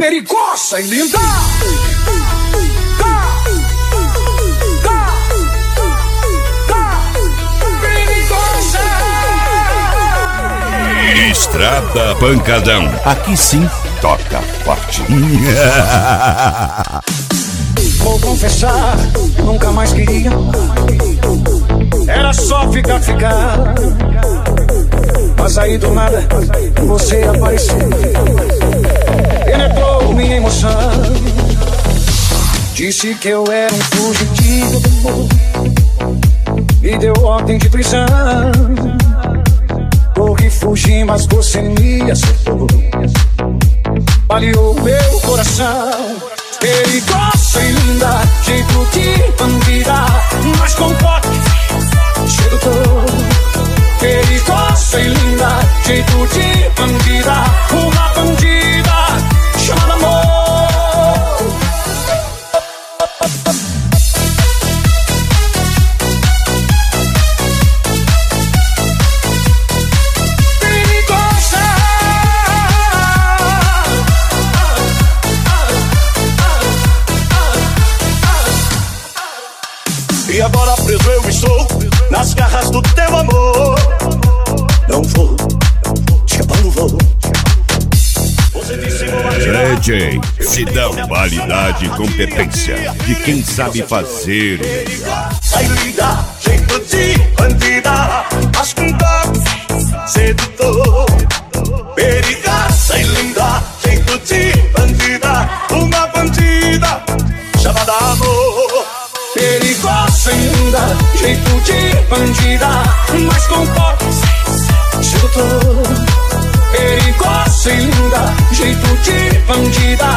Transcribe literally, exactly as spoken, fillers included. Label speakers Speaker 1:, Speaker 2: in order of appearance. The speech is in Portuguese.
Speaker 1: perigosa e linda.
Speaker 2: Estrada Pancadão. Aqui sim toca forte.
Speaker 1: Vou confessar, nunca mais queria. Era só ficar, ficar. Mas aí do nada você apareceu, penetrou minha emoção. Disse que eu era um fugitivo, me deu ordem de prisão. Corri, fugi, mas você me acertou, baleou meu coração. Perigosa e linda, jeito de bandida, mas com toque sedutor. Perigosa e linda, jeito de bandida, uma bandida chamada amor. Perigosa.
Speaker 3: E agora preso eu estou nas garras do teu amor. Não vou, escapar não vou. Você disse vou atirar.
Speaker 2: D J Sidão, qualidade e competência de quem sabe fazer.
Speaker 3: Sai linda, jeito de bandida, mas com toque sedutor. Perigosa e linda, jeito de bandida, uma bandida chamada amor.
Speaker 1: Perigosa e linda, jeito de bandida, mas com toque sedutor. Perigosa e linda, jeito de bandida,